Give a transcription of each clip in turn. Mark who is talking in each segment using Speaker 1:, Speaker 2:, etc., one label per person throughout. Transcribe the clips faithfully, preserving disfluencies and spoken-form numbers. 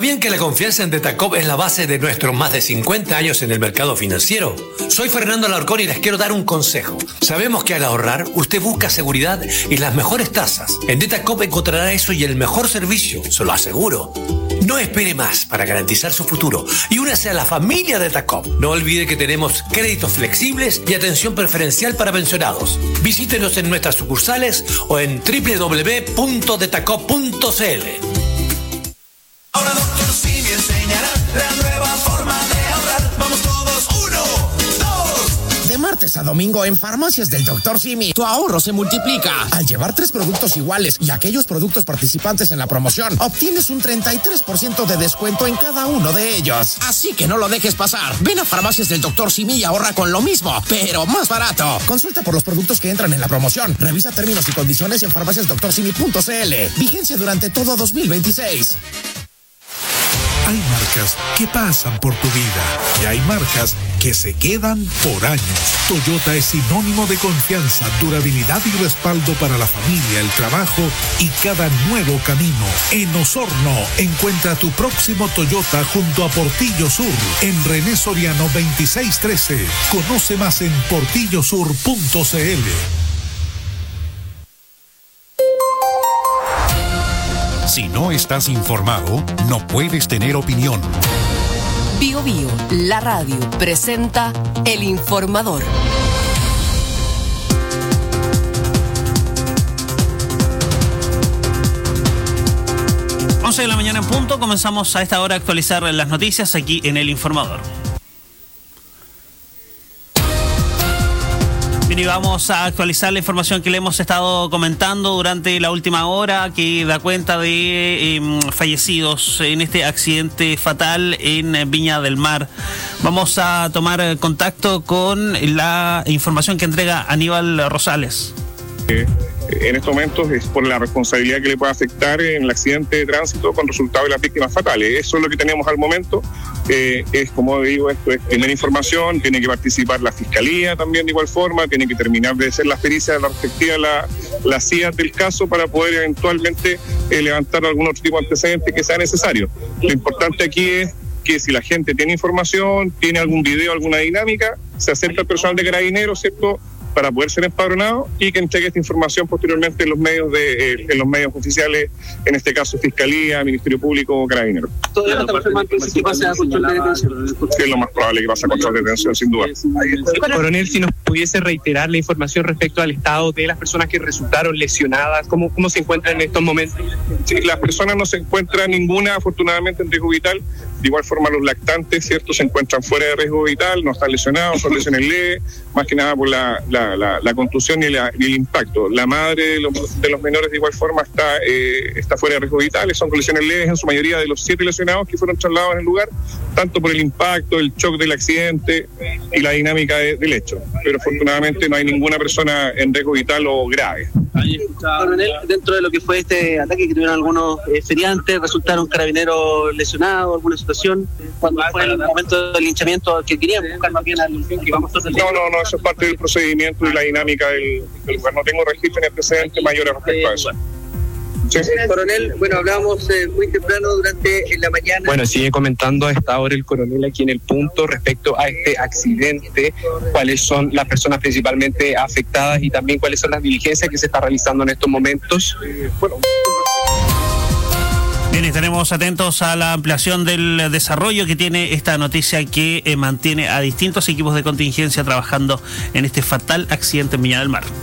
Speaker 1: ¿Sabían que la confianza en Detacop es la base de nuestros más de cincuenta años en el mercado financiero? Soy Fernando Alarcón y les quiero dar un consejo. Sabemos que al ahorrar, usted busca seguridad y las mejores tasas. En Detacop encontrará eso y el mejor servicio, se lo aseguro. No espere más para garantizar su futuro y únase a la familia Detacop. No olvide que tenemos créditos flexibles y atención preferencial para pensionados. Visítenos en nuestras sucursales o en doble u doble u doble u punto detacop punto c l.
Speaker 2: Ahora doctor Simi enseñará la nueva forma de ahorrar. Vamos todos, uno, dos.
Speaker 3: De martes a domingo en Farmacias del doctor Simi, tu ahorro se multiplica. Al llevar tres productos iguales y aquellos productos participantes en la promoción, obtienes un treinta y tres por ciento de descuento en cada uno de ellos. Así que no lo dejes pasar. Ven a Farmacias del doctor Simi y ahorra con lo mismo, pero más barato. Consulta por los productos que entran en la promoción. Revisa términos y condiciones en farmacias doctor simi punto c l. Vigencia durante todo dos mil veintiséis.
Speaker 4: Hay marcas que pasan por tu vida y hay marcas que se quedan por años. Toyota es sinónimo de confianza, durabilidad y respaldo para la familia, el trabajo y cada nuevo camino. En Osorno, encuentra tu próximo Toyota junto a Portillo Sur, en René Soriano veintiséis trece. Conoce más en portillo sur punto c l.
Speaker 5: Si no estás informado, no puedes tener opinión.
Speaker 6: Bio Bio, la radio, presenta El Informador.
Speaker 7: once de la mañana en punto, comenzamos a esta hora a actualizar las noticias aquí en El Informador. Bien, y vamos a actualizar la información que le hemos estado comentando durante la última hora, que da cuenta de eh, fallecidos en este accidente fatal en Viña del Mar. Vamos a tomar contacto con la información que entrega Aníbal Rosales.
Speaker 8: Eh, en estos momentos es por la responsabilidad que le puede afectar en el accidente de tránsito con resultado de las víctimas fatales. Eso es lo que tenemos al momento. Eh, es, como digo, esto es primera información, tiene que participar la Fiscalía también de igual forma, tiene que terminar de hacer las pericias respectivas, la, las C I A del caso para poder eventualmente eh, levantar algún otro tipo de antecedente que sea necesario. Lo importante aquí es que si la gente tiene información, tiene algún video, alguna dinámica, se acerca al personal de Carabineros, ¿cierto?, para poder ser empadronado y que entregue esta información posteriormente en los medios de eh, en los medios oficiales, en este caso Fiscalía, Ministerio Público o Carabineros.
Speaker 9: ¿Todavía está confirmando que pase a control de detención?
Speaker 8: Es lo más probable que pase a control de detención, sin duda.
Speaker 9: Coronel, si nos pudiese reiterar la información respecto al estado de las personas que resultaron lesionadas, ¿cómo, cómo se encuentran en estos momentos?
Speaker 8: Sí, las personas no se encuentran ninguna, afortunadamente, en riesgo vital. De igual forma, los lactantes, ¿cierto?, se encuentran fuera de riesgo vital, no están lesionados, son lesiones leves, más que nada por la, la, la, la contusión y, la, y el impacto. La madre de los, de los menores, de igual forma, está, eh, está fuera de riesgo vital, son lesiones leves en su mayoría de los siete lesionados que fueron trasladados en el lugar, tanto por el impacto, el shock del accidente y la dinámica de, del hecho. Pero afortunadamente no hay ninguna persona en riesgo vital o grave.
Speaker 9: Coronel, dentro de lo que fue este ataque que tuvieron algunos eh, feriantes, resultaron carabineros lesionados, alguna situación, cuando fue el momento del linchamiento que querían buscar más bien al que vamos a hacer.
Speaker 8: No, no, no, eso es parte del procedimiento y la dinámica del, del lugar. No tengo registro ni antecedentes mayores respecto a eso.
Speaker 9: Sí. Coronel, bueno, hablábamos eh, muy temprano durante la mañana.
Speaker 10: Bueno, sigue comentando a esta hora el coronel aquí en el punto respecto a este accidente, cuáles son las personas principalmente afectadas y también cuáles son las diligencias que se están realizando en estos momentos. Bueno.
Speaker 7: Bien, estaremos atentos a la ampliación del desarrollo que tiene esta noticia que eh, mantiene a distintos equipos de contingencia trabajando en este fatal accidente en Viña del Mar.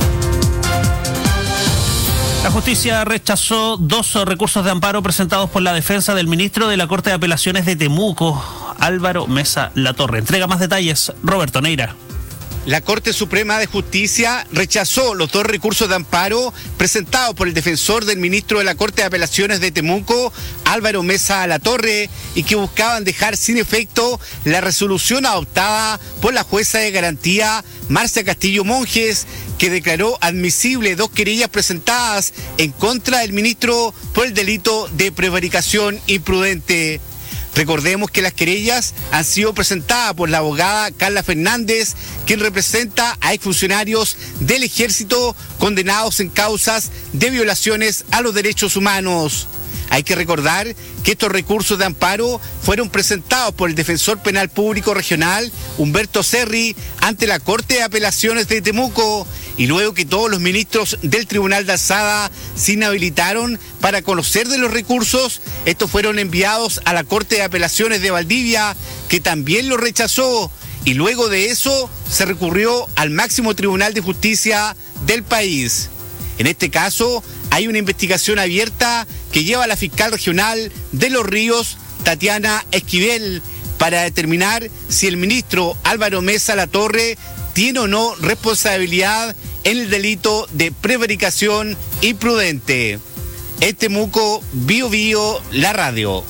Speaker 7: La justicia rechazó dos recursos de amparo presentados por la defensa del ministro de la Corte de Apelaciones de Temuco, Álvaro Mesa Latorre. Entrega más detalles, Roberto Neira.
Speaker 11: La Corte Suprema de Justicia rechazó los dos recursos de amparo presentados por el defensor del ministro de la Corte de Apelaciones de Temuco, Álvaro Mesa Latorre, y que buscaban dejar sin efecto la resolución adoptada por la jueza de garantía Marcia Castillo Monjes, que declaró admisible dos querellas presentadas en contra del ministro por el delito de prevaricación imprudente. Recordemos que las querellas han sido presentadas por la abogada Carla Fernández, quien representa a exfuncionarios del Ejército condenados en causas de violaciones a los derechos humanos. Hay que recordar que estos recursos de amparo fueron presentados por el defensor penal público regional, Humberto Cerri, ante la Corte de Apelaciones de Temuco, y luego que todos los ministros del Tribunal de Alzada se inhabilitaron para conocer de los recursos, estos fueron enviados a la Corte de Apelaciones de Valdivia, que también lo rechazó, y luego de eso se recurrió al máximo Tribunal de Justicia del país. En este caso, hay una investigación abierta que lleva a la fiscal regional de Los Ríos, Tatiana Esquivel, para determinar si el ministro Álvaro Mesa Latorre tiene o no responsabilidad en el delito de prevaricación imprudente. En Temuco, Bio Bio, la radio.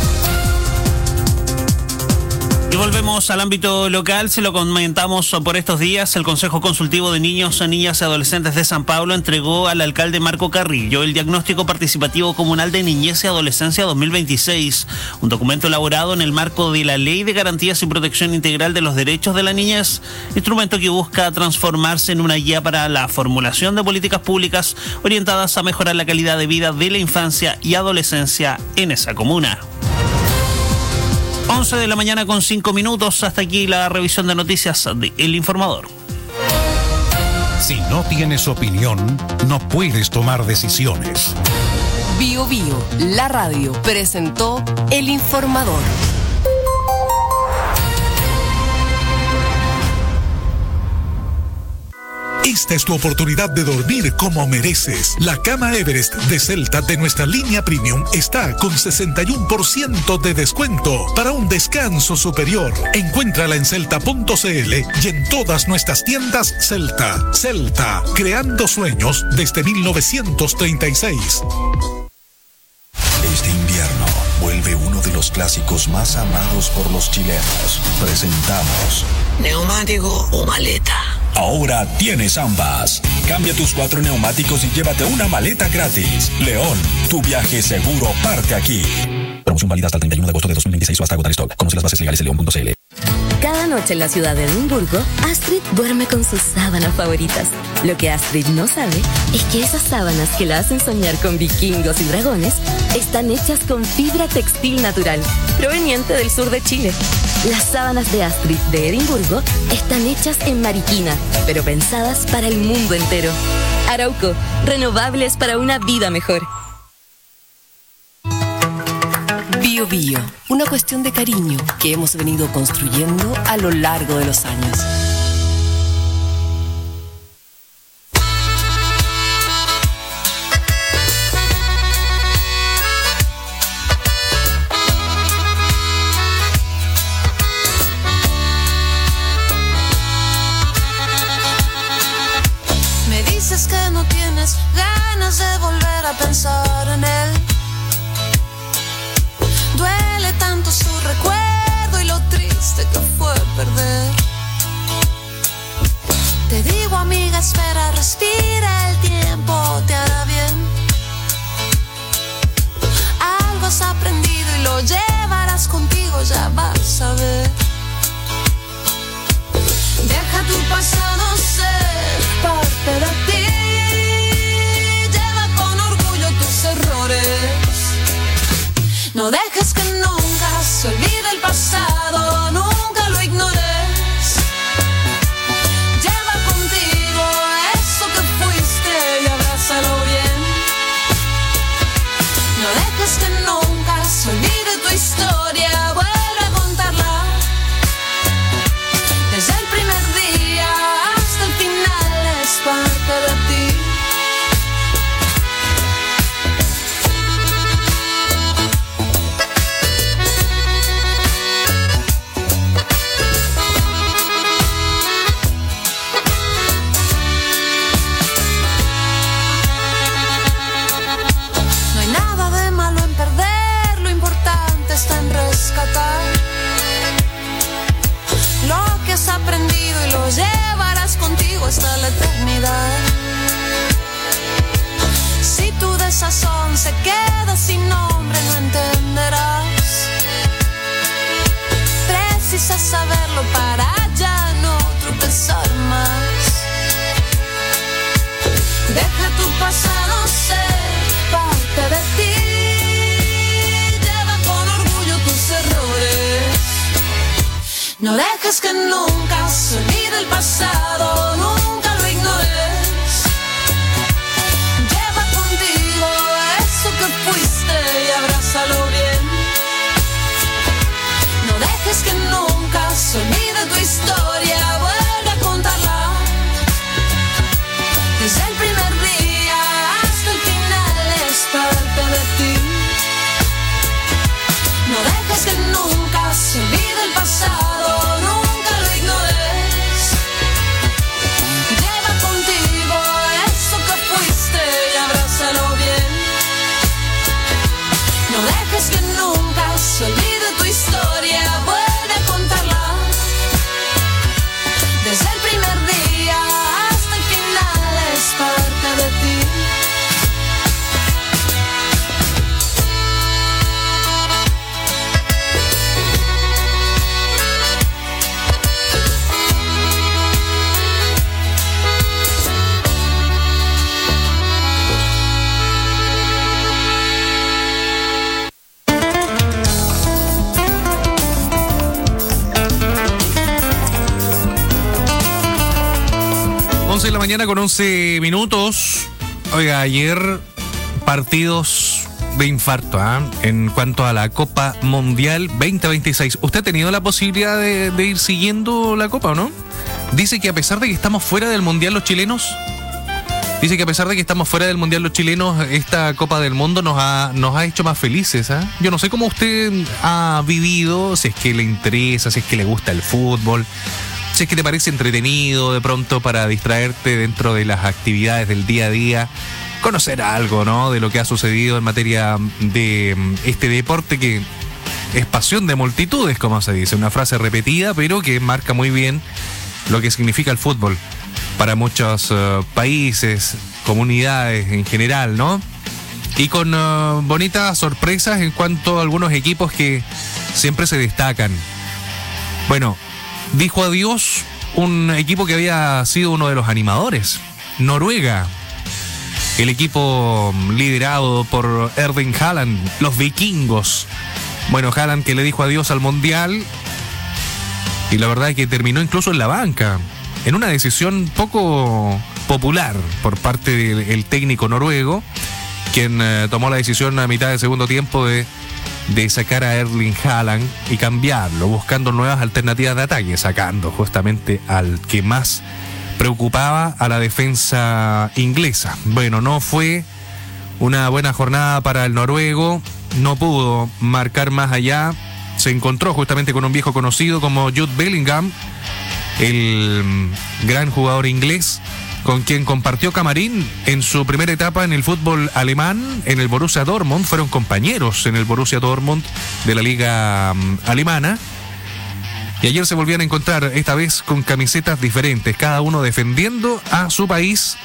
Speaker 7: Y volvemos al ámbito local, se lo comentamos por estos días. El Consejo Consultivo de Niños, Niñas y Adolescentes de San Pablo entregó al alcalde Marco Carrillo el Diagnóstico Participativo Comunal de Niñez y Adolescencia dos mil veintiséis, un documento elaborado en el marco de la Ley de Garantías y Protección Integral de los Derechos de la Niñez, instrumento que busca transformarse en una guía para la formulación de políticas públicas orientadas a mejorar la calidad de vida de la infancia y adolescencia en esa comuna. once de la mañana con cinco minutos. Hasta aquí la revisión de noticias de El Informador.
Speaker 5: Si no tienes opinión, no puedes tomar decisiones.
Speaker 6: Bio Bio, la radio, presentó El Informador.
Speaker 4: Esta es tu oportunidad de dormir como mereces. La cama Everest de Celta de nuestra línea Premium está con sesenta y uno por ciento de descuento para un descanso superior. Encuéntrala en celta punto c l y en todas nuestras tiendas Celta. Celta, creando sueños desde mil novecientos treinta y seis.
Speaker 12: Este invierno vuelve uno de los clásicos más amados por los chilenos. Presentamos
Speaker 13: ¿neumático o maleta?
Speaker 12: Ahora tienes ambas. Cambia tus cuatro neumáticos y llévate una maleta gratis. León, tu viaje seguro parte aquí. Promoción válida hasta el treinta y uno de agosto de dos mil veintiséis o hasta agotar stock. Conoce las bases legales en león punto c l.
Speaker 14: Cada noche en la ciudad de Edimburgo, Astrid duerme con sus sábanas favoritas. Lo que Astrid no sabe es que esas sábanas que la hacen soñar con vikingos y dragones están hechas con fibra textil natural, proveniente del sur de Chile. Las sábanas de Astrid de Edimburgo están hechas en Mariquina, pero pensadas para el mundo entero. Arauco, renovables para una vida mejor.
Speaker 6: Bio Bio, una cuestión de cariño que hemos venido construyendo a lo largo de los años.
Speaker 15: Me dices que no tienes ganas de volver a pensar en él. Duele tanto su recuerdo y lo triste que fue perder. Te digo, amiga, espera, respira, el tiempo te hará bien. Algo has aprendido y lo llevarás contigo, ya vas a ver. Deja tu pasado ser parte de ti. Lleva con orgullo tus errores. No dejes que nunca se olvide el pasado, nunca lo ignores. Lleva contigo eso que fuiste y abrázalo bien. No dejes que nunca se olvide tu historia, vuelve a contarla. Desde el primer día hasta el final es parte de ti. Lo que has aprendido y lo llevarás contigo hasta la eternidad. Si tu desazón se queda sin nombre, no entenderás. Precisas saberlo para ya no tropezar más. Deja tu pasado ser parte de ti. No dejes que nunca se olvide el pasado, nunca lo ignores. Lleva contigo eso que fuiste y abrázalo bien. No dejes que nunca se olvide tu historia, vuelve a contarla. Desde el primer día hasta el final es parte de ti. No dejes que nunca se olvide el pasado, nunca lo ignores. Lleva contigo eso que fuiste y abrázalo bien. No dejes que nunca se olvide tu historia, vuelve a contarla. Desde el primer día hasta el final es parte de ti.
Speaker 16: once de la mañana con once minutos. Oiga, ayer partidos de infarto, ¿eh? En cuanto a la Copa Mundial veinte veintiséis. ¿Usted ha tenido la posibilidad de, de ir siguiendo la Copa o no? Dice que a pesar de que estamos fuera del Mundial los chilenos, dice que a pesar de que estamos fuera del Mundial los chilenos, esta Copa del Mundo nos ha, nos ha hecho más felices, ¿eh? Yo no sé cómo usted ha vivido, si es que le interesa, si es que le gusta el fútbol, si es que te parece entretenido de pronto para distraerte dentro de las actividades del día a día, conocer algo, ¿no?, de lo que ha sucedido en materia de este deporte que es pasión de multitudes, como se dice, una frase repetida, pero que marca muy bien lo que significa el fútbol para muchos uh, países, comunidades en general, ¿no? Y con uh, bonitas sorpresas en cuanto a algunos equipos que siempre se destacan. Bueno, dijo adiós un equipo que había sido uno de los animadores, Noruega. El equipo liderado por Erling Haaland, los vikingos. Bueno, Haaland que le dijo adiós al Mundial y la verdad es que terminó incluso en la banca, en una decisión poco popular por parte del técnico noruego, quien eh, tomó la decisión a mitad del segundo tiempo de de sacar a Erling Haaland y cambiarlo, buscando nuevas alternativas de ataque, sacando justamente al que más preocupaba a la defensa inglesa. Bueno, no fue una buena jornada para el noruego, no pudo marcar más allá, se encontró justamente con un viejo conocido como Jude Bellingham, el gran jugador inglés, con quien compartió camarín en su primera etapa en el fútbol alemán, en el Borussia Dortmund. Fueron compañeros en el Borussia Dortmund de la liga um, alemana. Y ayer se volvían a encontrar, esta vez con camisetas diferentes, cada uno defendiendo a su país.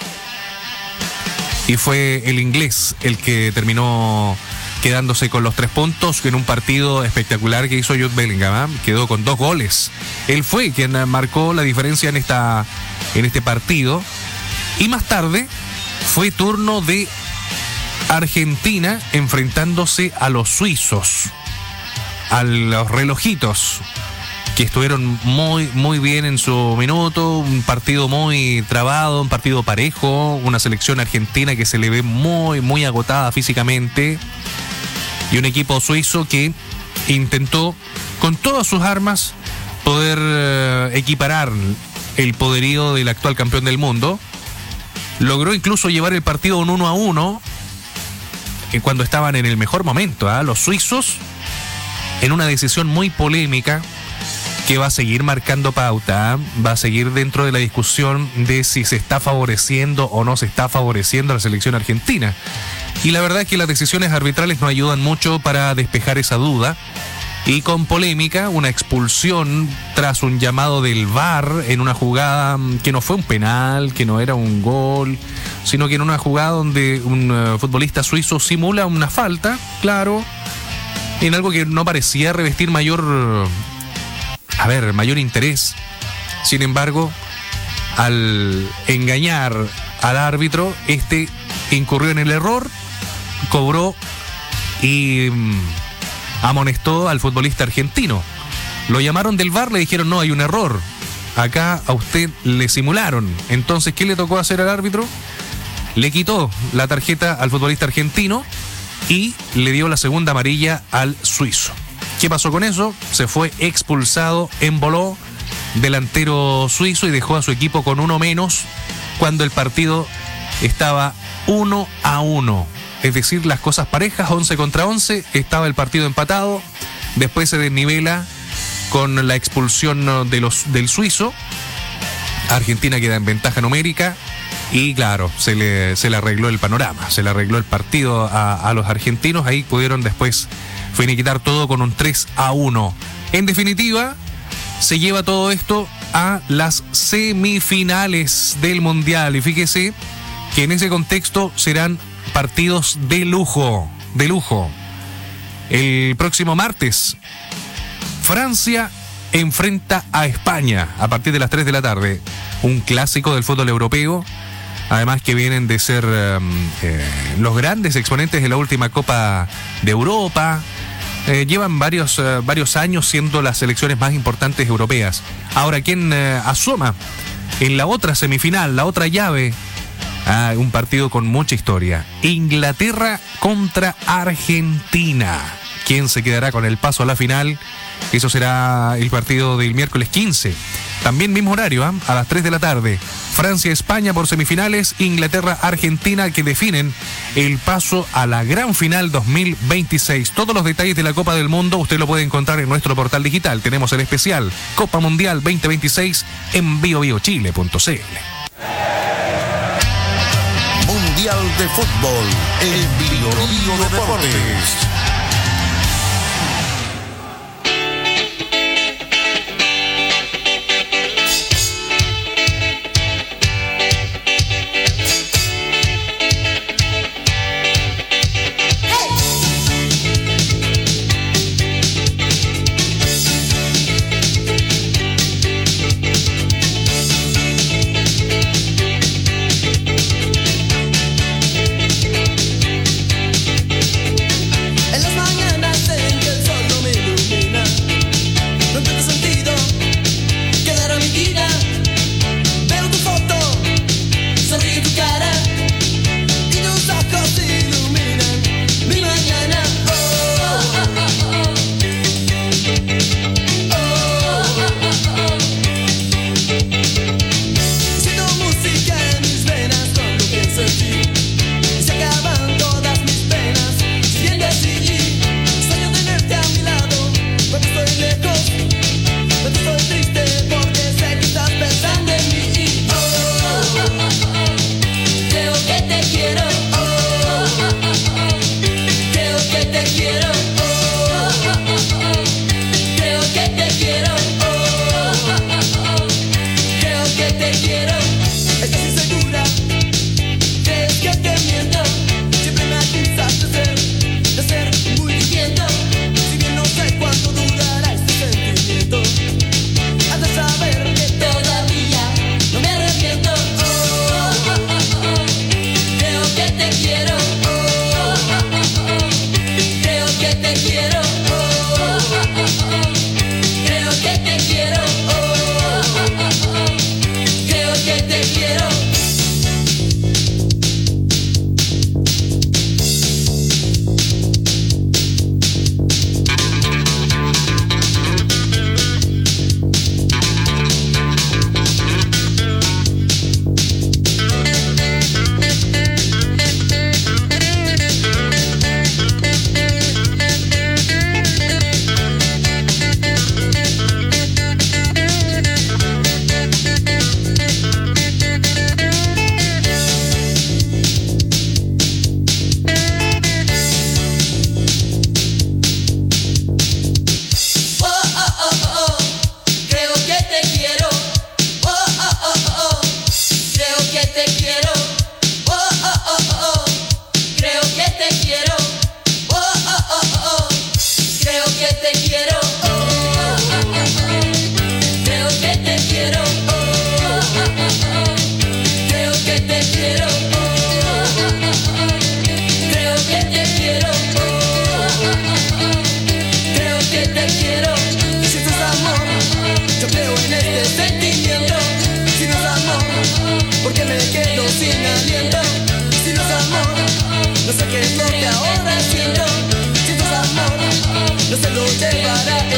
Speaker 16: Y fue el inglés el que terminó quedándose con los tres puntos en un partido espectacular que hizo Jude Bellingham, ¿eh? Quedó con dos goles. Él fue quien marcó la diferencia en, esta, en este partido. Y más tarde fue turno de Argentina enfrentándose a los suizos, a los relojitos, que estuvieron muy, muy bien en su minuto. Un partido muy trabado, un partido parejo, una selección argentina que se le ve muy, muy agotada físicamente, y un equipo suizo que intentó con todas sus armas poder eh, equiparar el poderío del actual campeón del mundo. Logró incluso llevar el partido un uno a uno eh, cuando estaban en el mejor momento, ¿eh? Los suizos, en una decisión muy polémica que va a seguir marcando pauta, ¿eh? Va a seguir dentro de la discusión de si se está favoreciendo o no se está favoreciendo a la selección argentina. Y la verdad es que las decisiones arbitrales no ayudan mucho para despejar esa duda. Y con polémica, una expulsión tras un llamado del V A R en una jugada que no fue un penal, que no era un gol, sino que en una jugada donde un uh, futbolista suizo simula una falta, claro, en algo que no parecía revestir mayor, a ver, mayor interés. Sin embargo, al engañar al árbitro, este incurrió en el error, cobró y amonestó al futbolista argentino. Lo llamaron del V A R, le dijeron, no, hay un error. Acá a usted le simularon. Entonces, ¿qué le tocó hacer al árbitro? Le quitó la tarjeta al futbolista argentino y le dio la segunda amarilla al suizo. ¿Qué pasó con eso? Se fue expulsado en Boló, delantero suizo, y dejó a su equipo con uno menos cuando el partido estaba uno a uno. Es decir, las cosas parejas, once contra once, estaba el partido empatado, después se desnivela con la expulsión de los, del suizo. Argentina queda en ventaja numérica y claro, se le, se le arregló el panorama, se le arregló el partido a, a los argentinos. Ahí pudieron después finiquitar todo con un tres a uno. En definitiva, se lleva todo esto a las semifinales del Mundial. Y fíjese que en ese contexto serán partidos de lujo, de lujo. El próximo martes, Francia enfrenta a España a partir de las tres de la tarde. Un clásico del fútbol europeo. Además que vienen de ser um, eh, los grandes exponentes de la última Copa de Europa. Eh, llevan varios, eh, varios años siendo las selecciones más importantes europeas. Ahora, ¿quién eh, asoma en la otra semifinal, la otra llave? Ah, un partido con mucha historia. Inglaterra contra Argentina. ¿Quién se quedará con el paso a la final? Eso será el partido del miércoles quince. También mismo horario, ¿eh? A las tres de la tarde. Francia-España por semifinales, Inglaterra-Argentina, que definen el paso a la gran final dos mil veintiséis. Todos los detalles de la Copa del Mundo usted lo puede encontrar en nuestro portal digital. Tenemos el especial Copa Mundial veinte veintiséis en bio bio chile punto c l.
Speaker 17: Mundial de Fútbol en Bio Bio Deportes.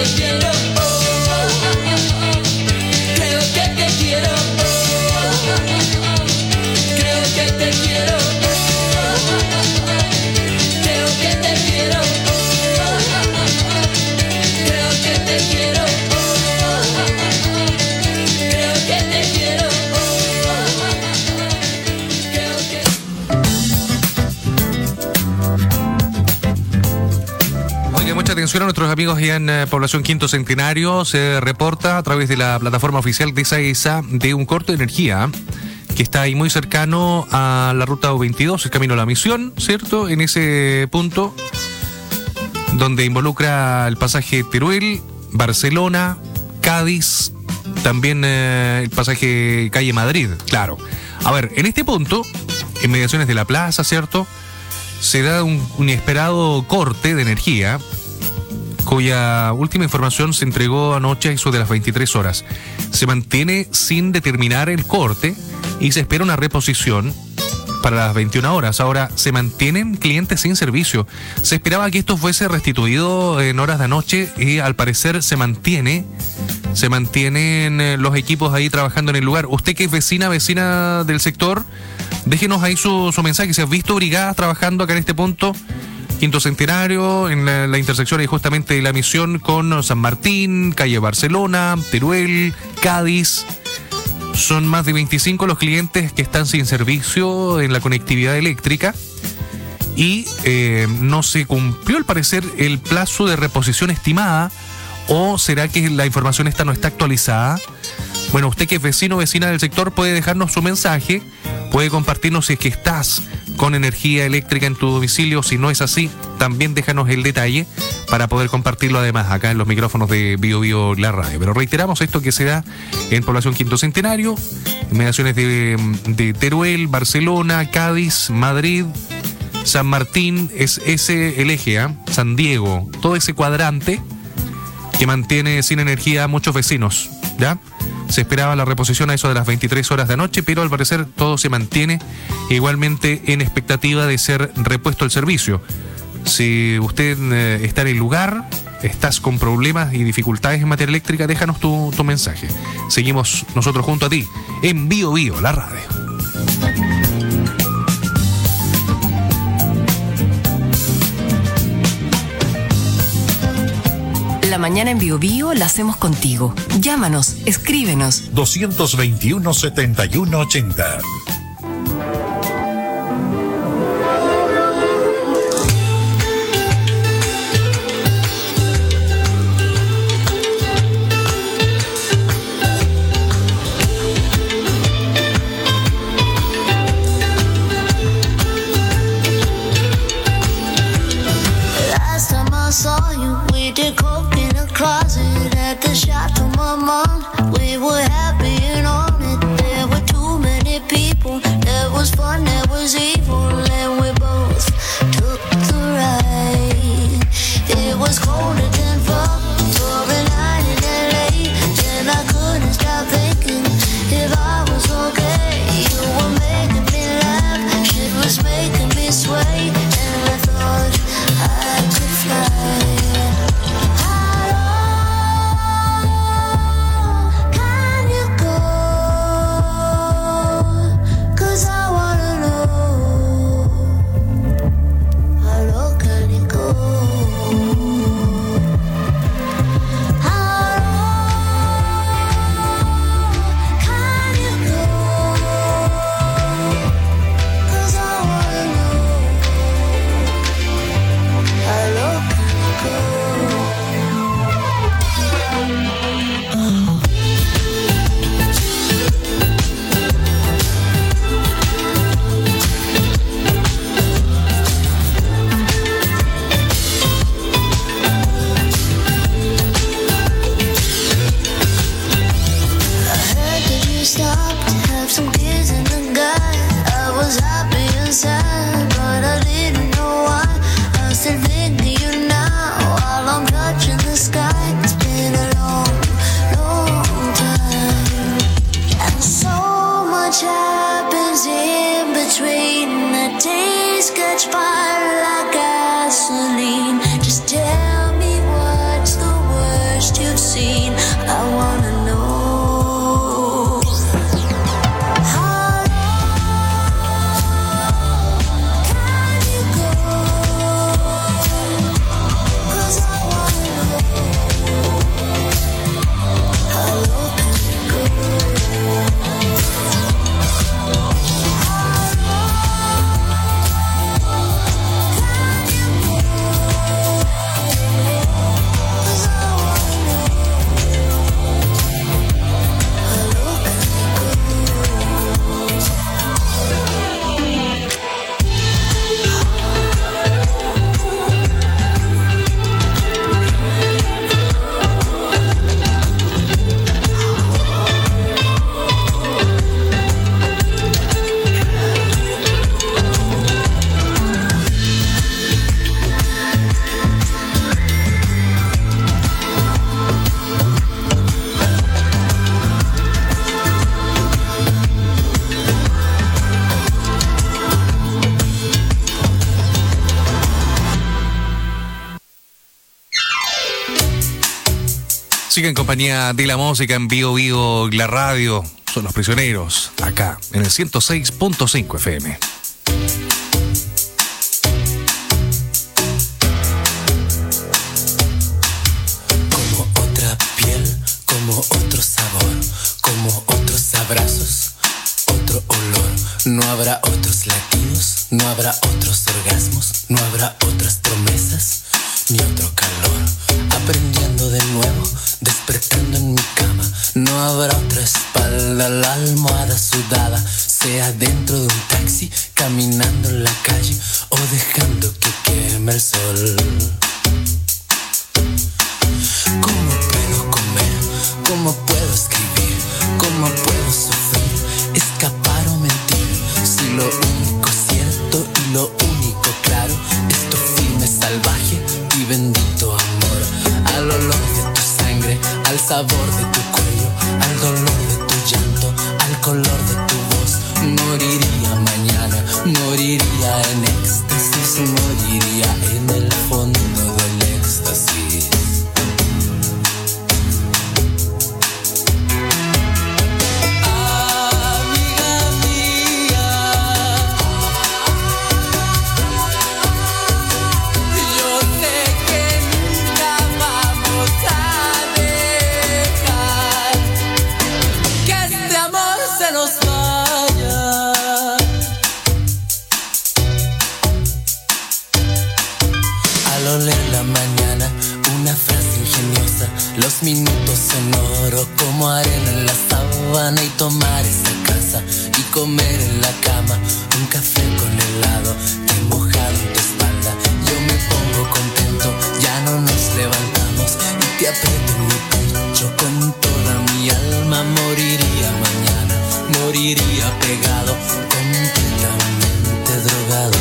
Speaker 2: quiero, creo que te quiero, creo que te quiero, creo que te quiero, creo que te quiero, creo que te quiero, creo que
Speaker 16: Oye, mucha atención a nuestros amigos allá en eh, Población Quinto Centenario. Se reporta a través de la plataforma oficial de SAESA de un corte de energía que está ahí muy cercano a la ruta O veintidós, el camino a la Misión, ¿cierto? En ese punto donde involucra el pasaje Teruel, Barcelona, Cádiz, también eh, el pasaje calle Madrid, claro. A ver, en este punto, en mediaciones de la plaza, ¿cierto?, se da un, un inesperado corte de energía, cuya última información se entregó anoche a eso de las veintitrés horas. Se mantiene sin determinar el corte y se espera una reposición para las veintiuna horas. Ahora, se mantienen clientes sin servicio. Se esperaba que esto fuese restituido en horas de anoche y al parecer se mantiene, se mantienen eh, los equipos ahí trabajando en el lugar. Usted que es vecina, vecina del sector, déjenos ahí su, su mensaje. ¿Se ha visto brigadas trabajando acá en este punto? Quinto Centenario, en la, la intersección ahí justamente de la Misión con San Martín, calle Barcelona, Teruel, Cádiz. Son más de veinticinco los clientes que están sin servicio en la conectividad eléctrica y eh, no se cumplió al parecer el plazo de reposición estimada, o será que la información esta no está actualizada. Bueno, usted que es vecino o vecina del sector puede dejarnos su mensaje, puede compartirnos si es que estás con energía eléctrica en tu domicilio. Si no es así, también déjanos el detalle para poder compartirlo además acá en los micrófonos de Bio Bio La Radio. Pero reiteramos esto que se da en Población Quinto Centenario, en mediaciones de, de Teruel, Barcelona, Cádiz, Madrid, San Martín, es ese el eje, ¿eh? San Diego, todo ese cuadrante que mantiene sin energía a muchos vecinos, ¿ya? Se esperaba la reposición a eso de las veintitrés horas de anoche, pero al parecer todo se mantiene igualmente en expectativa de ser repuesto el servicio. Si usted eh, está en el lugar, estás con problemas y dificultades en materia eléctrica, déjanos tu, tu mensaje. Seguimos nosotros junto a ti en Bio Bio, la radio.
Speaker 6: La mañana en Bio Bio la hacemos contigo. Llámanos, escríbenos.
Speaker 5: dos veintiuno, setenta y uno ochenta.
Speaker 15: Last time I saw you, we did coke in a closet at the shop to my mom. We were happy and on it. There were too many people. wanna know.
Speaker 16: Sigue en compañía de la música en Bio Bio, la radio. Son Los Prisioneros, acá en el ciento seis punto cinco F M.
Speaker 18: Como otra piel, como otro sabor, como otros abrazos, otro olor. No habrá otros latidos, no habrá otros orgasmos, no habrá otras promesas, ni otro calor. Aprendiendo de nuevo, despertando en mi cama. No habrá otra espalda, la almohada sudada, sea dentro de un taxi, caminando en la calle o dejando que queme el sol. ¿Cómo puedo comer? ¿Cómo puedo escribir? ¿Cómo puedo sufrir? Escapar o mentir. Si lo único cierto y lo único claro es tu firme salvaje y bendito amor. Al olor de tu sangre, al sabor de tu cuello, al dolor de tu llanto, al color de tu voz. Moriría mañana, moriría en éxtasis, moriría en el fondo del éxtasis. Los minutos en oro como arena en la sábana y tomar esa casa y comer en la cama un café con helado que mojado en tu espalda. Yo me pongo contento, ya no nos levantamos y te aprieto en mi pecho con toda mi alma. Moriría mañana, moriría pegado, completamente drogado.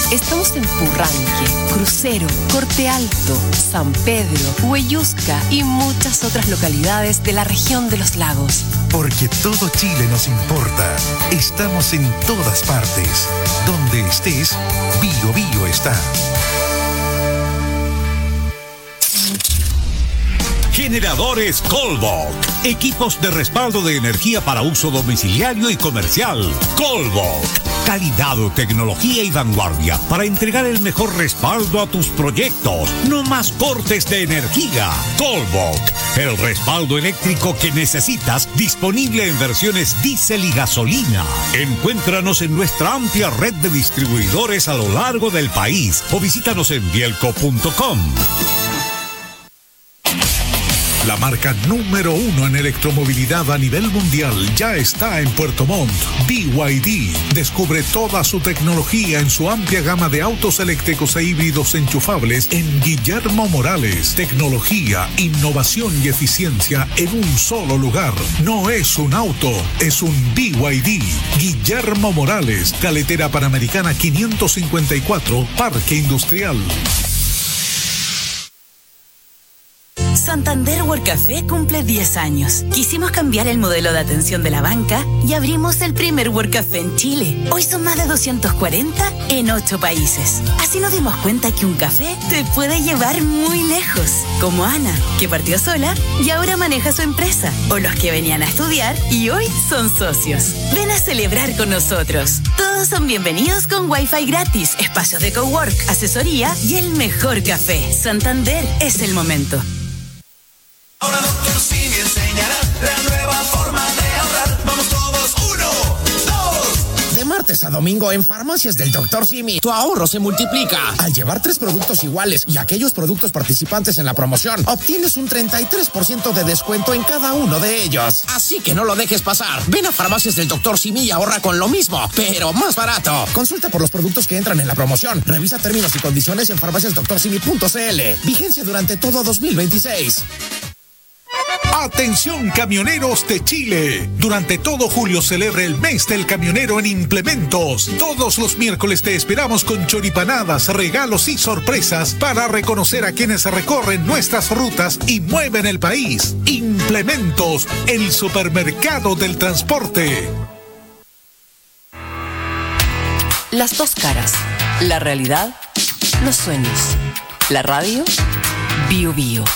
Speaker 6: Estamos en Purranque, Crucero, Corte Alto, San Pedro, Hueyusca y muchas otras localidades de la región de los lagos.
Speaker 19: Porque todo Chile nos importa. Estamos en todas partes. Donde estés, Bio Bio está.
Speaker 5: Generadores Colbok. Equipos de respaldo de energía para uso domiciliario y comercial. Colbok. Calidad, tecnología y vanguardia para entregar el mejor respaldo a tus proyectos. No más cortes de energía. Colbok. El respaldo eléctrico que necesitas, disponible en versiones diésel y gasolina. Encuéntranos en nuestra amplia red de distribuidores a lo largo del país o visítanos en bielco punto com.
Speaker 4: La marca número uno en electromovilidad a nivel mundial ya está en Puerto Montt. B Y D. Descubre toda su tecnología en su amplia gama de autos eléctricos e híbridos enchufables en Guillermo Morales. Tecnología, innovación y eficiencia en un solo lugar. No es un auto, es un B Y D. Guillermo Morales, Carretera Panamericana quinientos cincuenta y cuatro, Parque Industrial.
Speaker 20: Santander World Café cumple diez años. Quisimos cambiar el modelo de atención de la banca y abrimos el primer World Café en Chile. Hoy son más de doscientos cuarenta en ocho países. Así nos dimos cuenta que un café te puede llevar muy lejos. Como Ana, que partió sola y ahora maneja su empresa. O los que venían a estudiar y hoy son socios. Ven a celebrar con nosotros. Todos son bienvenidos con Wi-Fi gratis, espacios de cowork, asesoría y el mejor café. Santander es el momento.
Speaker 2: Ahora doctor Simi enseñará la nueva forma de ahorrar. Vamos todos, uno, dos.
Speaker 3: De martes a domingo en Farmacias del doctor Simi, tu ahorro se multiplica. Al llevar tres productos iguales y aquellos productos participantes en la promoción, obtienes un treinta y tres por ciento de descuento en cada uno de ellos. Así que no lo dejes pasar. Ven a Farmacias del doctor Simi y ahorra con lo mismo, pero más barato. Consulta por los productos que entran en la promoción. Revisa términos y condiciones en farmacias doctor simi punto c l. Vigencia durante todo dos mil veintiséis.
Speaker 4: Atención camioneros de Chile. Durante todo julio celebra el mes del camionero en Implementos. Todos los miércoles te esperamos con choripanadas, regalos y sorpresas para reconocer a quienes recorren nuestras rutas y mueven el país. Implementos, el supermercado del transporte.
Speaker 6: Las dos caras. La realidad, los sueños. La radio, Bio Bio.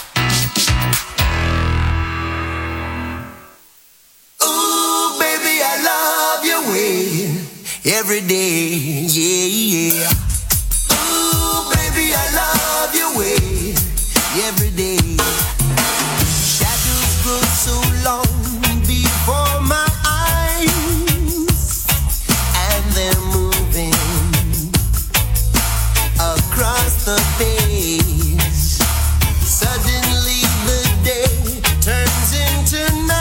Speaker 2: Every day, yeah, yeah. Ooh, baby, I love your way. Every day. Shadows grow so long before my eyes, and they're moving across the page. Suddenly the day turns into night.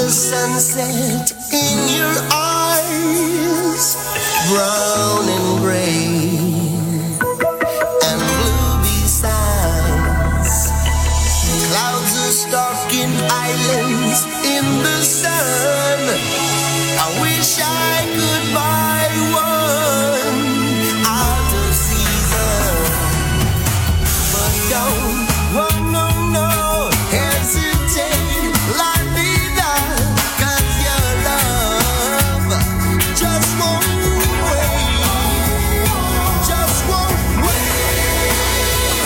Speaker 2: the sunset in your eyes, brown and gray and blue besides. Clouds are stalking islands in the sun. I wish I could buy one out of season, but don't, oh no, no, hesitate, la vida, 'cause your love just won't wait, just won't wait.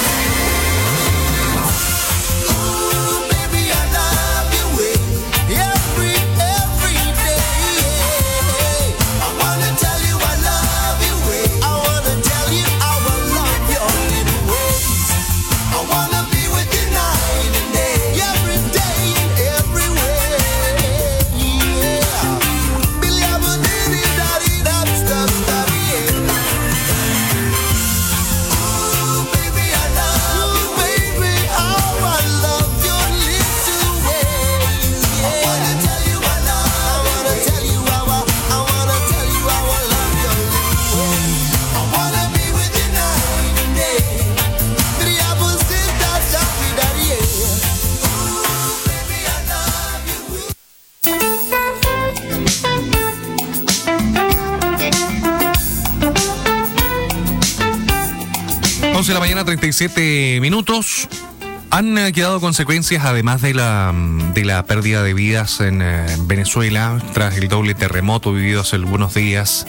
Speaker 2: Ooh, baby, I love you way, every, every day. I wanna tell you I love you way, I wanna tell you how I love your little ways. I wanna be with you night and day, every day and everywhere. Yeah. Billy, I'm a diddy, daddy, that's the story. Ooh, baby, I love you, baby, how I love your little ways. Yeah. I wanna tell you I love, I wanna tell you how I, I wanna tell you how I love your little ways. I wanna be with you night and day. Three apples sit that happy daddy. Ooh, baby, I love you.
Speaker 16: once de la mañana, treinta y siete minutos. Han eh, quedado consecuencias, además de la, mm, de la pérdida de vidas en eh, Venezuela, tras el doble terremoto vivido hace algunos días.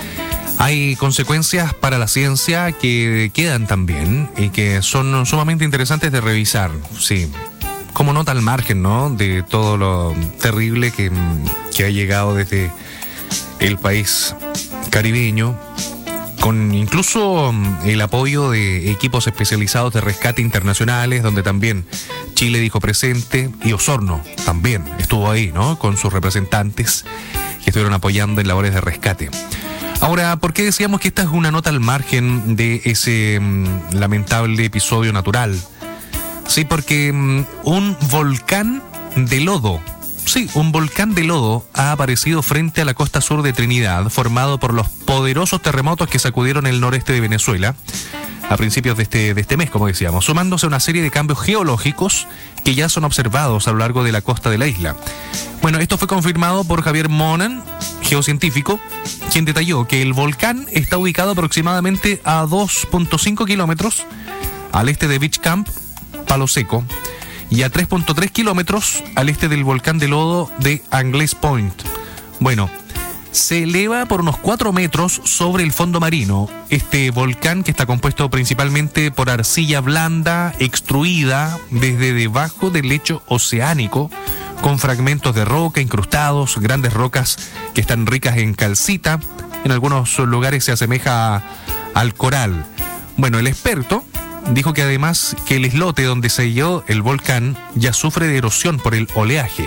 Speaker 16: Hay consecuencias para la ciencia que quedan también y que son sumamente interesantes de revisar. Sí, como nota al margen, ¿no?, de todo lo terrible que, mm, que ha llegado desde el país caribeño, con incluso mm, el apoyo de equipos especializados de rescate internacionales, donde también Chile dijo presente, y Osorno también estuvo ahí, ¿no?, con sus representantes que estuvieron apoyando en labores de rescate. Ahora, ¿por qué decíamos que esta es una nota al margen de ese mm, lamentable episodio natural? Sí, porque mm, un volcán de lodo, sí, un volcán de lodo ha aparecido frente a la costa sur de Trinidad, formado por los poderosos terremotos que sacudieron el noreste de Venezuela a principios de este, de este mes, como decíamos, sumándose a una serie de cambios geológicos que ya son observados a lo largo de la costa de la isla. Bueno, esto fue confirmado por Javier Monan, geocientífico, quien detalló que el volcán está ubicado aproximadamente a dos punto cinco kilómetros al este de Beach Camp, Palo Seco, y a tres punto tres kilómetros al este del volcán de lodo de Angles Point. Bueno, se eleva por unos cuatro metros sobre el fondo marino. Este volcán, que está compuesto principalmente por arcilla blanda extruida desde debajo del lecho oceánico, con fragmentos de roca incrustados, grandes rocas que están ricas en calcita. En algunos lugares se asemeja a- al coral. Bueno, el experto dijo que además que el islote donde se halló el volcán ya sufre de erosión por el oleaje.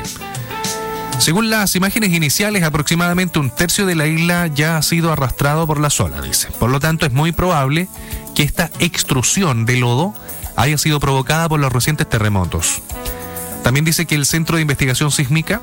Speaker 16: Según las imágenes iniciales, aproximadamente un tercio de la isla ya ha sido arrastrado por la ola, dice. Por lo tanto, es muy probable que esta extrusión de lodo haya sido provocada por los recientes terremotos. También dice que el Centro de Investigación Sísmica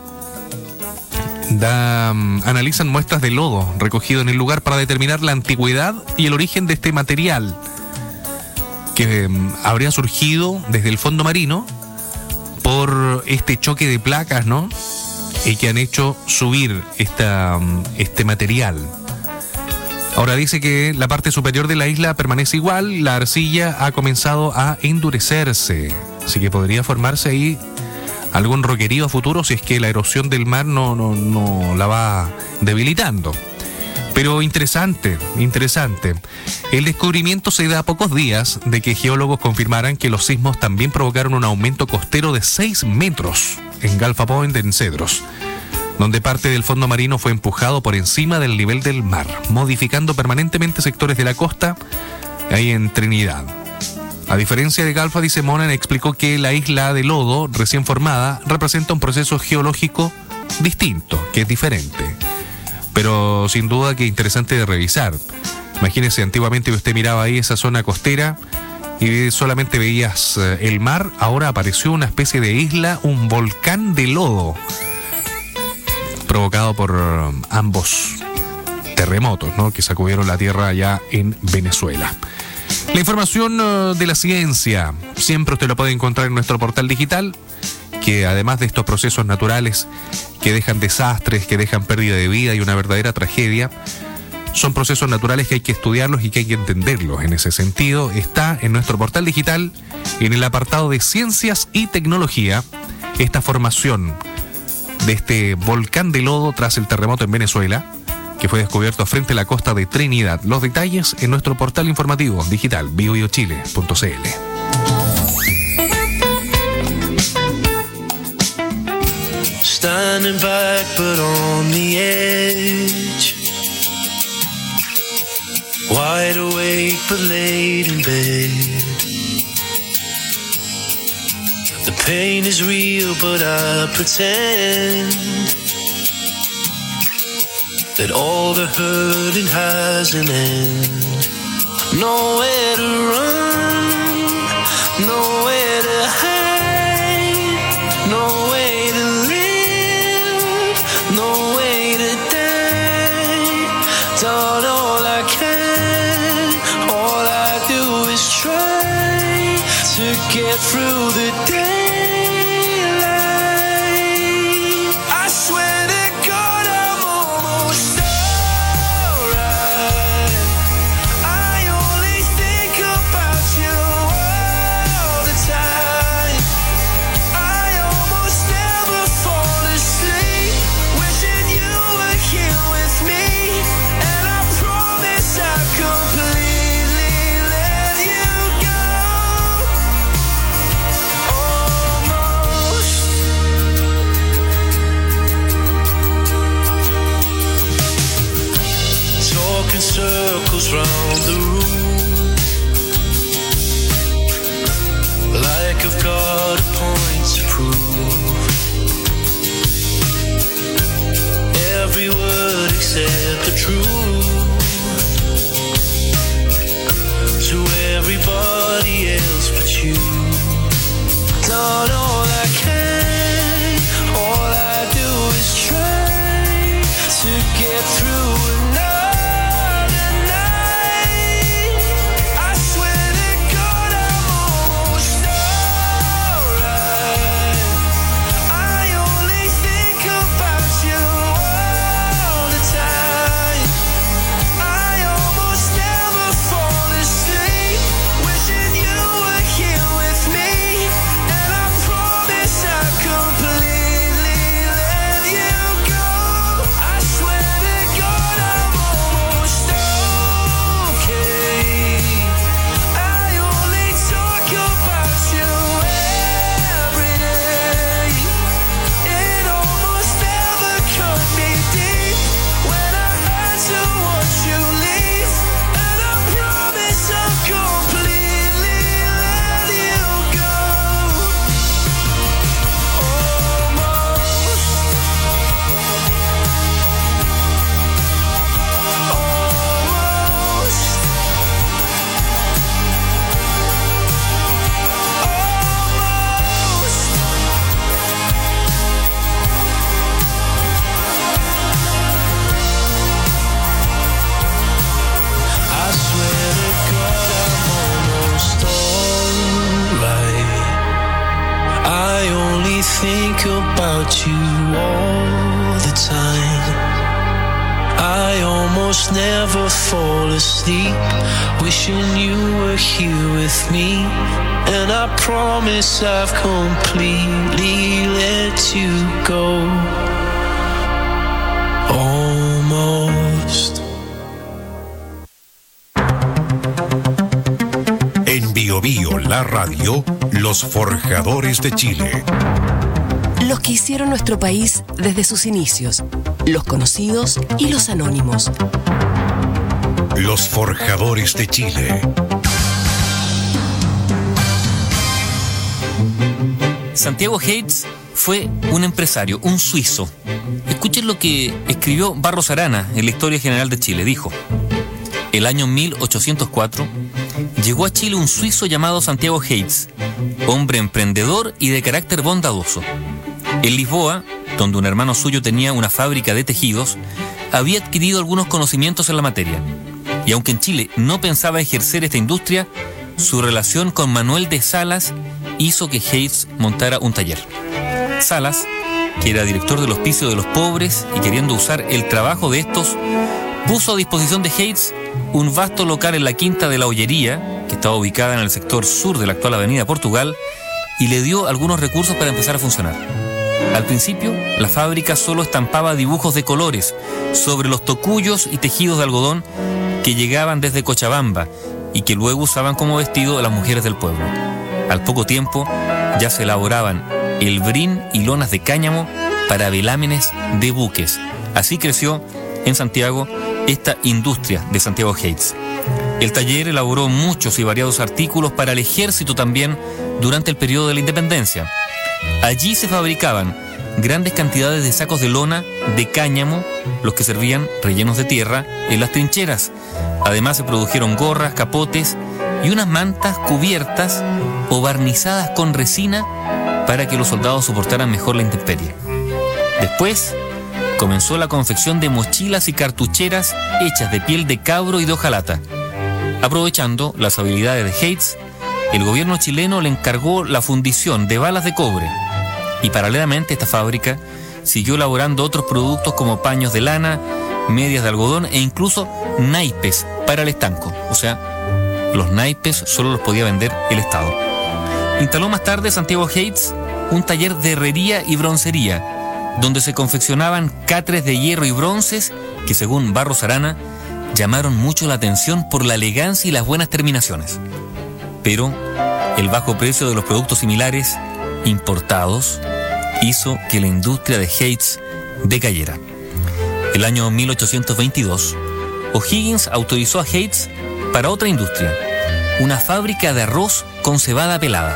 Speaker 16: da, um, analizan muestras de lodo recogido en el lugar para determinar la antigüedad y el origen de este material, que um, habría surgido desde el fondo marino por este choque de placas, ¿no?, y que han hecho subir esta, um, este material. Ahora dice que la parte superior de la isla permanece igual, la arcilla ha comenzado a endurecerse, así que podría formarse ahí algún roquerío a futuro si es que la erosión del mar no, no, no la va debilitando. Pero interesante, interesante. El descubrimiento se da a pocos días de que geólogos confirmaran que los sismos también provocaron un aumento costero de seis metros en Galfa Point, en Cedros, donde parte del fondo marino fue empujado por encima del nivel del mar, modificando permanentemente sectores de la costa ahí en Trinidad. A diferencia de Galfa, dice Monan, explicó que la isla de lodo recién formada representa un proceso geológico distinto, que es diferente, pero sin duda que interesante de revisar. Imagínese, antiguamente usted miraba ahí esa zona costera y solamente veías eh, el mar. Ahora apareció una especie de isla, un volcán de lodo. provocado por um, ambos terremotos, ¿no?, que sacudieron la tierra allá en Venezuela. La información uh, de la ciencia siempre usted lo puede encontrar en nuestro portal digital, que además de estos procesos naturales que dejan desastres, que dejan pérdida de vida y una verdadera tragedia, son procesos naturales que hay que estudiarlos y que hay que entenderlos. En ese sentido, está en nuestro portal digital, en el apartado de Ciencias y Tecnología, esta formación de este volcán de lodo tras el terremoto en Venezuela, que fue descubierto frente a la costa de Trinidad. Los detalles en nuestro portal informativo digital, bio bio chile punto c l.
Speaker 2: Standing back but on the edge, wide awake but laid in bed. The pain is real but I pretend that all the hurting has an end. Nowhere to run, nowhere to hide, no way to live, no way to die. Done all I can, all I do is try to get through the day. Circles round the room, like I've got a point to prove. Every word except the truth to everybody else but you. Done all I can, all I do is try to get through another. Think about you all the time. I almost never fall asleep, wishing you were here with me. And I promise I've completely let you go. Almost.
Speaker 19: En Bio Bio, la radio, los forjadores de Chile.
Speaker 6: Los que hicieron nuestro país desde sus inicios, los conocidos y los anónimos.
Speaker 19: Los forjadores de Chile.
Speaker 21: Santiago Hayes fue un empresario, un suizo. Escuchen lo que escribió Barros Arana en la Historia General de Chile. Dijo: el año mil ochocientos cuatro llegó a Chile un suizo llamado Santiago Hayes, hombre emprendedor y de carácter bondadoso. En Lisboa donde un hermano suyo tenía una fábrica de tejidos, había adquirido algunos conocimientos en la materia. Y aunque en Chile no pensaba ejercer esta industria, su relación con Manuel de Salas hizo que Hayes montara un taller. Salas, que era director del Hospicio de los Pobres y queriendo usar el trabajo de estos, puso a disposición de Hayes un vasto local en la Quinta de la Ollería, que estaba ubicada en el sector sur de la actual Avenida Portugal, y le dio algunos recursos para empezar a funcionar. Al principio, la fábrica solo estampaba dibujos de colores sobre los tocuyos y tejidos de algodón que llegaban desde Cochabamba y que luego usaban como vestido las mujeres del pueblo. Al poco tiempo, ya se elaboraban el brin y lonas de cáñamo para velámenes de buques. Así creció en Santiago esta industria de Santiago Hayes. El taller elaboró muchos y variados artículos para el ejército también durante el periodo de la independencia. Allí se fabricaban grandes cantidades de sacos de lona de cáñamo, los que servían rellenos de tierra en las trincheras. Además se produjeron gorras, capotes y unas mantas cubiertas o barnizadas con resina para que los soldados soportaran mejor la intemperie. Después comenzó la confección de mochilas y cartucheras hechas de piel de cabro y de hojalata. Aprovechando las habilidades de Hayes, el gobierno chileno le encargó la fundición de balas de cobre y paralelamente esta fábrica siguió elaborando otros productos como paños de lana, medias de algodón e incluso naipes para el estanco. O sea, los naipes solo los podía vender el Estado. Instaló más tarde Santiago Hayes un taller de herrería y broncería, donde se confeccionaban catres de hierro y bronces que, según Barros Arana, llamaron mucho la atención por la elegancia y las buenas terminaciones. Pero el bajo precio de los productos similares importados hizo que la industria de Hayes decayera. El año mil ochocientos veintidós, O'Higgins autorizó a Hayes para otra industria, una fábrica de arroz con cebada pelada.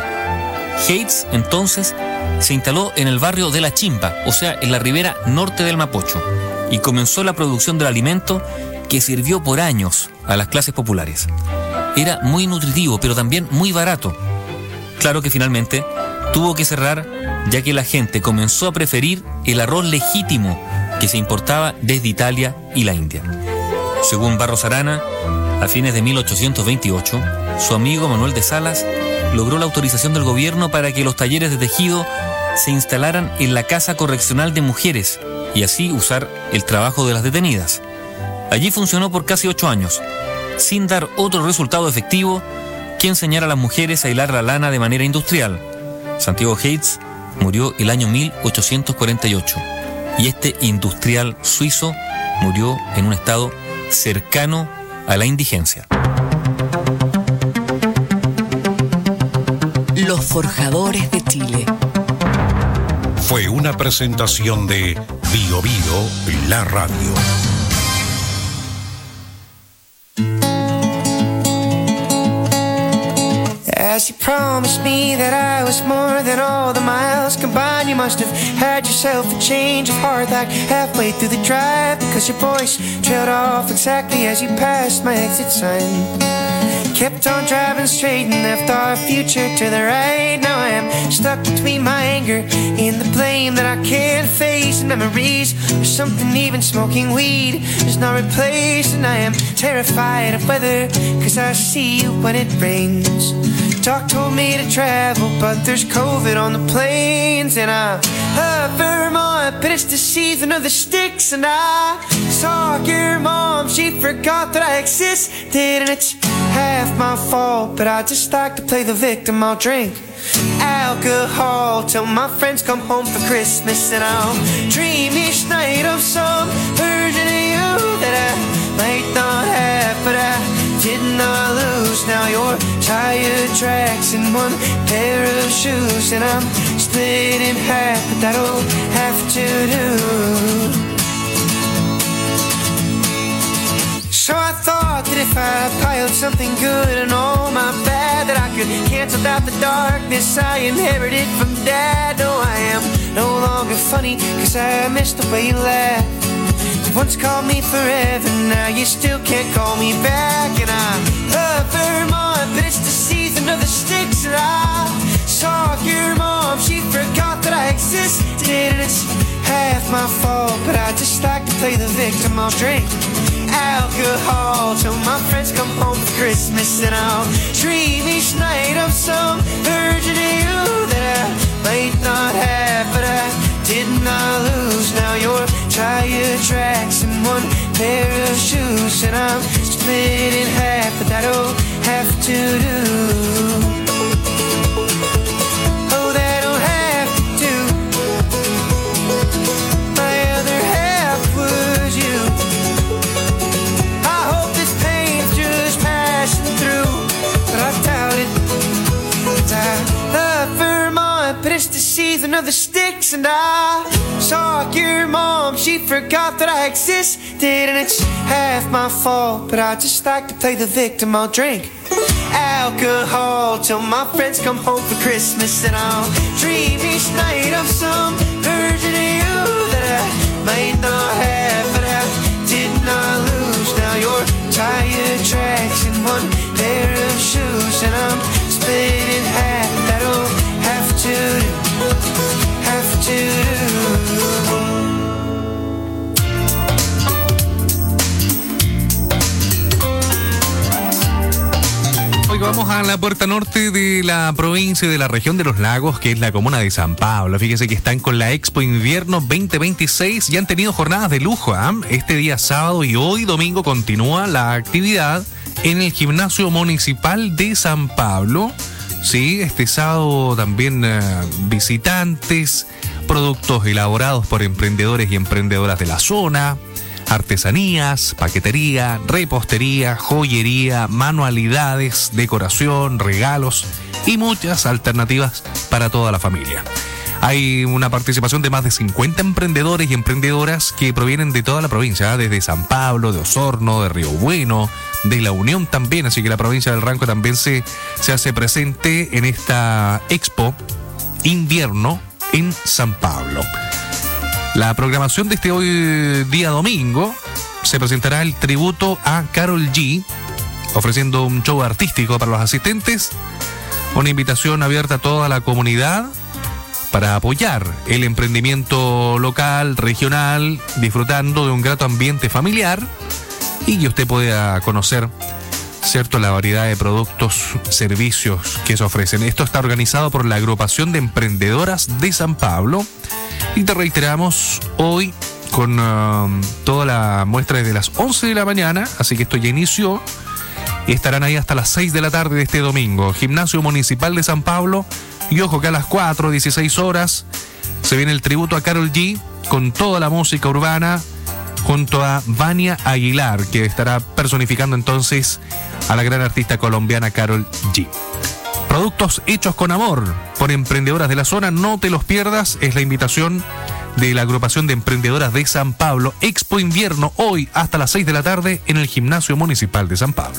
Speaker 21: Hayes entonces se instaló en el barrio de La Chimba, o sea, en la ribera norte del Mapocho, y comenzó la producción del alimento que sirvió por años a las clases populares. Era muy nutritivo, pero también muy barato. Claro que finalmente tuvo que cerrar, ya que la gente comenzó a preferir el arroz legítimo que se importaba desde Italia y la India. Según Barros Arana, a fines de mil ochocientos veintiocho, su amigo Manuel de Salas logró la autorización del gobierno para que los talleres de tejido se instalaran en la Casa Correccional de Mujeres y así usar el trabajo de las detenidas. Allí funcionó por casi ocho años, sin dar otro resultado efectivo que enseñar a las mujeres a hilar la lana de manera industrial. Santiago Hayes murió el año mil ochocientos cuarenta y ocho y este industrial suizo murió en un estado cercano a la indigencia.
Speaker 6: Los Forjadores de Chile.
Speaker 17: Fue una presentación de Bio Bio, la radio.
Speaker 2: As you promised me that I was more than all the miles combined, you must have had yourself a change of heart like halfway through the drive, because your voice trailed off exactly as you passed my exit sign. Kept on driving straight and left our future to the right. Now I am stuck between my anger and the blame that I can't face, and memories or something even smoking weed is not replaced. And I am terrified of weather, cause I see you when it rains. Doc told me to travel, but there's COVID on the planes. And I love Vermont, but it's the season of the sticks. And I saw your mom, she forgot that I existed. And it's half my fault, but I just like to play the victim. I'll drink alcohol till my friends come home for Christmas. And I'll dream each night of some version of you that I might not have, but I did not lose. Now you're tire tracks and one pair of shoes, and I'm split in half, but that'll have to do. So I thought that if I piled something good and all my bad, that I could cancel out the darkness I inherited from Dad. No, I am no longer funny, cause I missed the way you laughed. You once called me forever, now you still can't call me back. And I love Vermont, but it's the season of the sticks. And I saw your mom, she forgot that I existed. And it's play the victim. I'll drink alcohol till my friends come home for Christmas, and I'll dream each night of some version of you that I might not have, but I did not lose. Now you're tire tracks and one pair of shoes, and I'm split in half, but that'll have to do. Oh, that'll have to do. My other half was you. I hope this pain's just passing through, but I doubt it. I love Vermont, but it's the season of the sticks, and I saw your mom, she forgot that I existed, and it's half my fault, but I just like to play the victim. I'll drink alcohol till my friends come home for Christmas, and I'll dream each night of some version of you that I might not have, but I did not lose. Now you're tire tracks and one pair of shoes, and I'm split in half. That'll have to do, have to do.
Speaker 16: Vamos a la puerta norte de la provincia de la región de los lagos, que es la comuna de San Pablo. Fíjese que están con la Expo Invierno veinte veintiséis y han tenido jornadas de lujo, ¿eh? Este día sábado y hoy domingo continúa la actividad en el gimnasio municipal de San Pablo. Sí, este sábado también eh, visitantes, productos elaborados por emprendedores y emprendedoras de la zona, artesanías, paquetería, repostería, joyería, manualidades, decoración, regalos y muchas alternativas para toda la familia. Hay una participación de más de cincuenta emprendedores y emprendedoras que provienen de toda la provincia, desde San Pablo, de Osorno, de Río Bueno, de La Unión también, así que la provincia del Ranco también se, se hace presente en esta Expo Invierno en San Pablo. La programación de este hoy día domingo se presentará el tributo a Karol G, ofreciendo un show artístico para los asistentes, una invitación abierta a toda la comunidad para apoyar el emprendimiento local, regional, disfrutando de un grato ambiente familiar y que usted pueda conocer, cierto, la variedad de productos, servicios que se ofrecen. Esto está organizado por la Agrupación de Emprendedoras de San Pablo. Y te reiteramos hoy con uh, toda la muestra desde las once de la mañana, así que esto ya inició y estarán ahí hasta las seis de la tarde de este domingo. Gimnasio Municipal de San Pablo, y ojo que a las cuatro, dieciséis horas, se viene el tributo a Karol G con toda la música urbana junto a Vania Aguilar, que estará personificando entonces a la gran artista colombiana Karol G. Productos hechos con amor por emprendedoras de la zona, no te los pierdas, es la invitación de la Agrupación de Emprendedoras de San Pablo. Expo Invierno hoy hasta las seis de la tarde en el Gimnasio Municipal de San Pablo.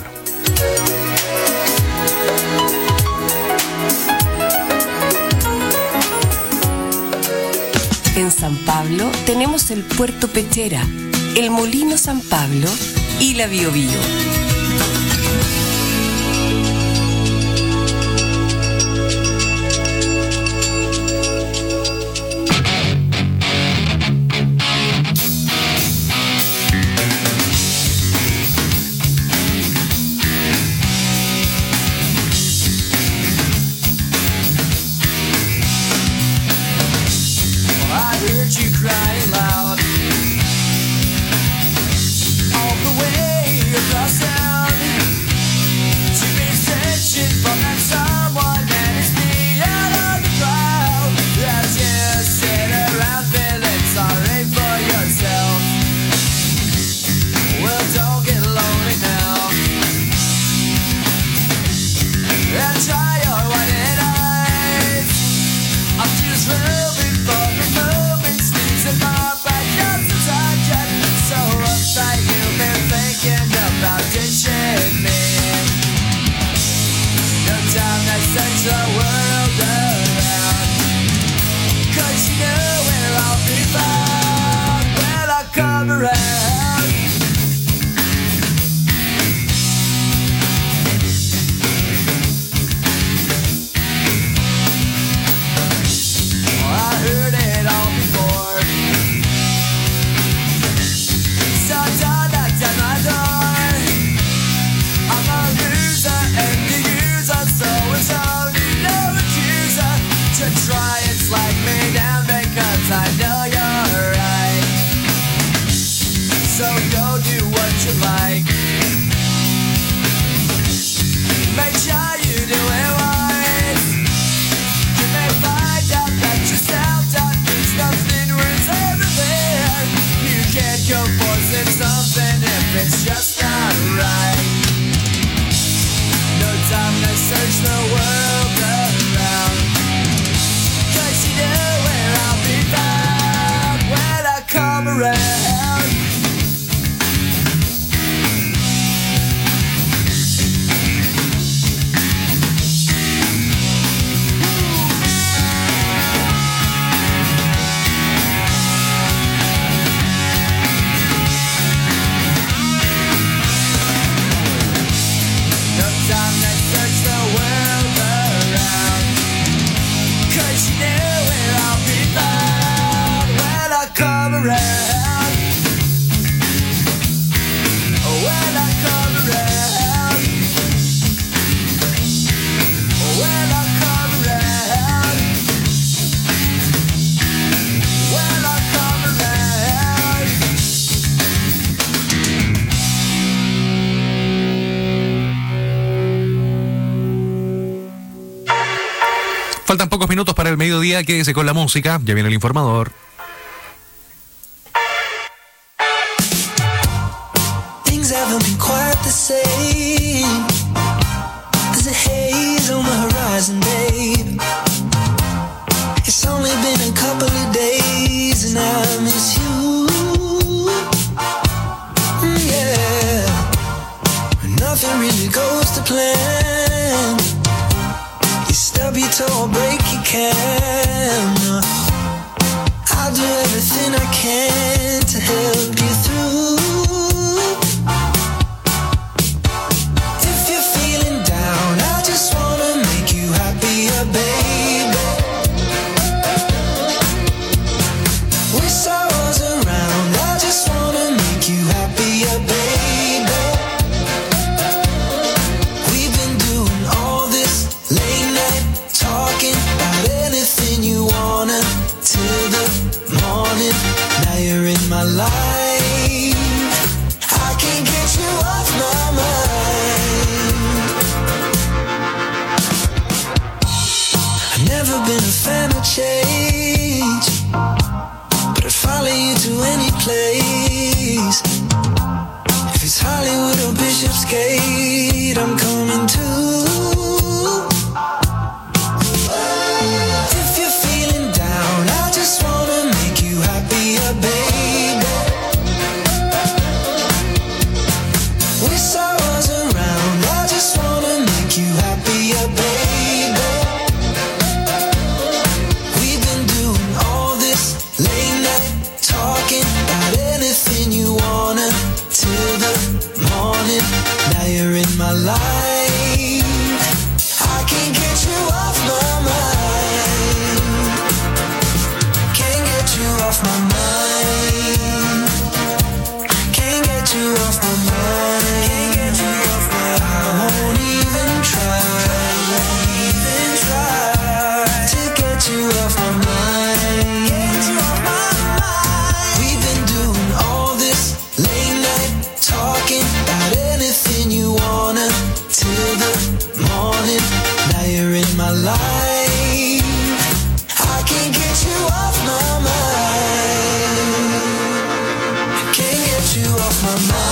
Speaker 6: En San Pablo tenemos el Puerto Pechera, el Molino San Pablo y la Bio Bio.
Speaker 2: around.
Speaker 16: Faltan pocos minutos para el mediodía, quédese con la música, ya viene el informador.
Speaker 2: Things haven't been quite the same. There's a haze on the horizon, babe. It's only been a couple of days and I miss you. Mm, yeah. Nothing really goes to plan. You stub your toe or break your can. I'll do everything I can to help you through. If you're feeling down, I just wanna make you happier, baby. With sorrows around, I just wanna make you happier, baby. We've been doing all this late night talking about anything you wanna till the morning. Now you're in my life. I can't get you off my mind. I've never been a fan of change, but I'd follow you to any place. If it's Hollywood or Bishopsgate, I'm coming too. If you're feeling down, I just wanna make you happier, baby. With sorrows around, I just wanna make you happier, baby. We've been doing all this late night talking about anything you wanna till the morning. Now you're in my life. I can't get you off my mind. Can't get you off my mind. Can't get you off my mind. Can't get you off my mind. I won't even try. Won't even try to get you off my mind. Get you off my mind. We've been doing all this late night talking about anything you wanna till the morning. Now you're in my life. I can't get you off my mind. Can't get you off my mind.